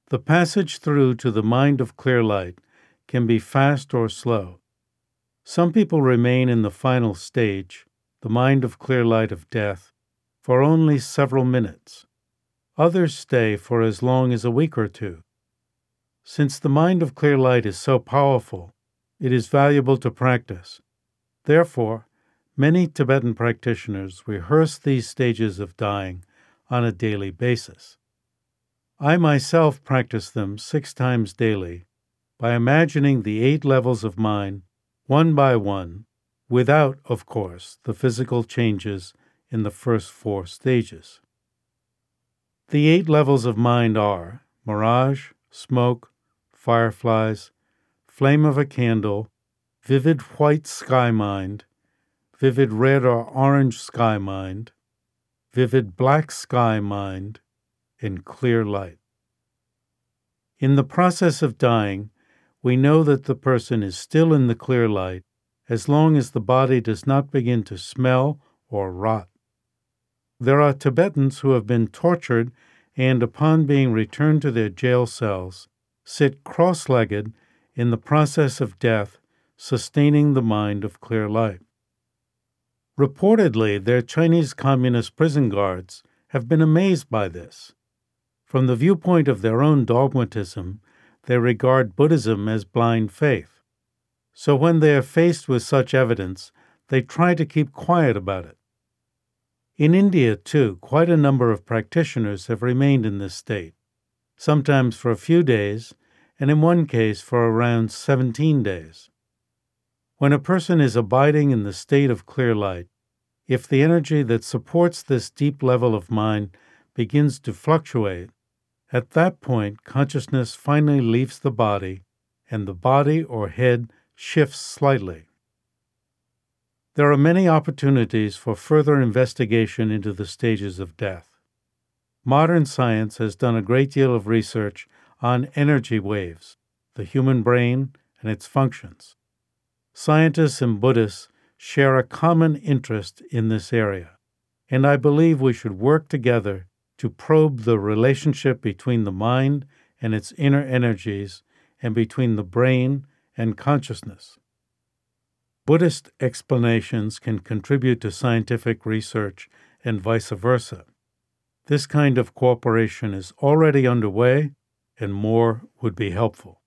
The passage through to the mind of clear light can be fast or slow. Some people remain in the final stage, the mind of clear light of death, for only several minutes. Others stay for as long as a week or two. Since the mind of clear light is so powerful, it is valuable to practice. Therefore, many Tibetan practitioners rehearse these stages of dying on a daily basis. I myself practice them 6 times daily by imagining the 8 levels of mind one by one, without, of course, the physical changes in the first 4 stages. The 8 levels of mind are mirage, smoke, fireflies, flame of a candle, vivid white sky mind, vivid red or orange sky mind, vivid black sky mind, and clear light. In the process of dying, we know that the person is still in the clear light as long as the body does not begin to smell or rot. There are Tibetans who have been tortured and, upon being returned to their jail cells, sit cross-legged in the process of death, sustaining the mind of clear light. Reportedly, their Chinese Communist prison guards have been amazed by this. From the viewpoint of their own dogmatism, they regard Buddhism as blind faith. So when they are faced with such evidence, they try to keep quiet about it. In India, too, quite a number of practitioners have remained in this state, sometimes for a few days, and in one case for around 17 days. When a person is abiding in the state of clear light, if the energy that supports this deep level of mind begins to fluctuate, at that point consciousness finally leaves the body, and the body or head shifts slightly. There are many opportunities for further investigation into the stages of death. Modern science has done a great deal of research on energy waves, the human brain, and its functions. Scientists and Buddhists share a common interest in this area, and I believe we should work together to probe the relationship between the mind and its inner energies and between the brain and consciousness. Buddhist explanations can contribute to scientific research and vice versa. This kind of cooperation is already underway, and more would be helpful.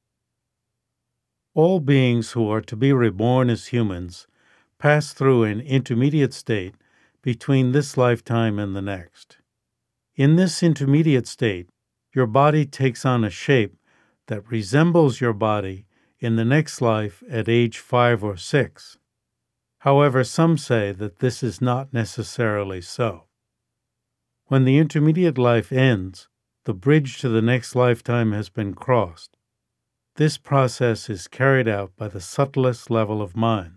All beings who are to be reborn as humans pass through an intermediate state between this lifetime and the next. In this intermediate state, your body takes on a shape that resembles your body in the next life at age 5 or 6. However, some say that this is not necessarily so. When the intermediate life ends, the bridge to the next lifetime has been crossed. This process is carried out by the subtlest level of mind.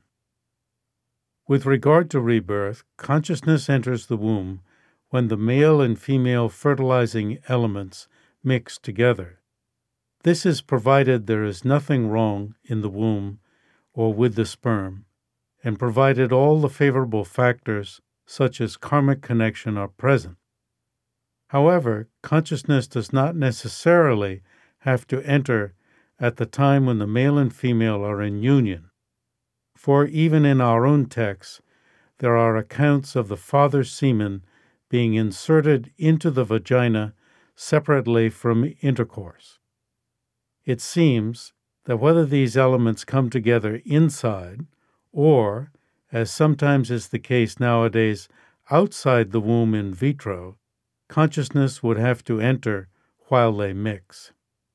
With regard to rebirth, consciousness enters the womb when the male and female fertilizing elements mix together. This is provided there is nothing wrong in the womb or with the sperm, and provided all the favorable factors such as karmic connection are present. However, consciousness does not necessarily have to enter at the time when the male and female are in union. For even in our own texts, there are accounts of the father's semen being inserted into the vagina separately from intercourse. It seems that whether these elements come together inside or, as sometimes is the case nowadays, outside the womb in vitro, consciousness would have to enter while they mix.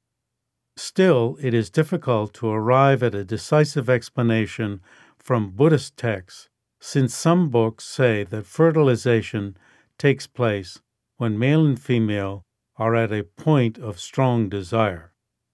Still, it is difficult to arrive at a decisive explanation from Buddhist texts, since some books say that fertilization takes place when male and female are at a point of strong desire.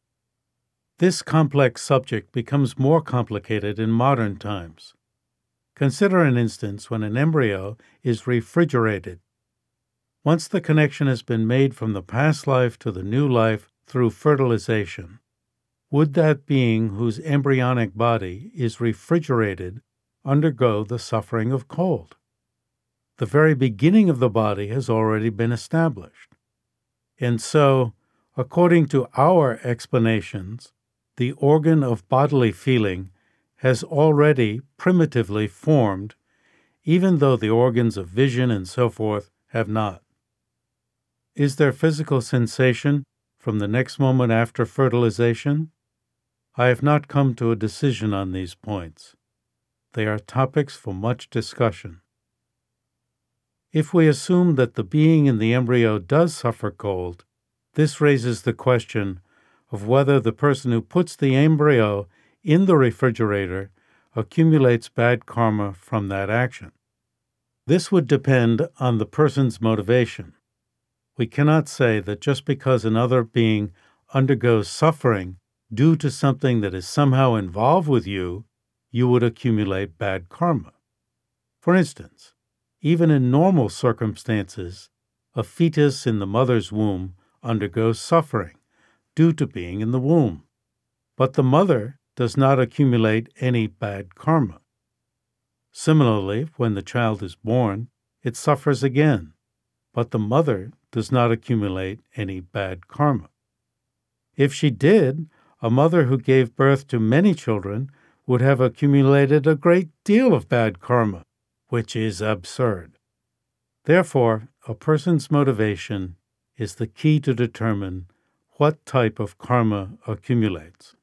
This complex subject becomes more complicated in modern times. Consider an instance when an embryo is refrigerated. Once the connection has been made from the past life to the new life through fertilization, would that being whose embryonic body is refrigerated undergo the suffering of cold? The very beginning of the body has already been established. And so, According to our explanations, the organ of bodily feeling has already primitively formed, even though the organs of vision and so forth have not. Is there physical sensation from the next moment after fertilization? I have not come to a decision on these points. They are topics for much discussion. If we assume that the being in the embryo does suffer cold, this raises the question of whether the person who puts the embryo in the refrigerator accumulates bad karma from that action. This would depend on the person's motivation. We cannot say that just because another being undergoes suffering due to something that is somehow involved with you, you would accumulate bad karma. For instance, even in normal circumstances, a fetus in the mother's womb undergoes suffering due to being in the womb, but the mother does not accumulate any bad karma. Similarly, when the child is born, it suffers again, but the mother does not accumulate any bad karma. If she did, a mother who gave birth to many children would have accumulated a great deal of bad karma, which is absurd. Therefore, a person's motivation is the key to determine what type of karma accumulates.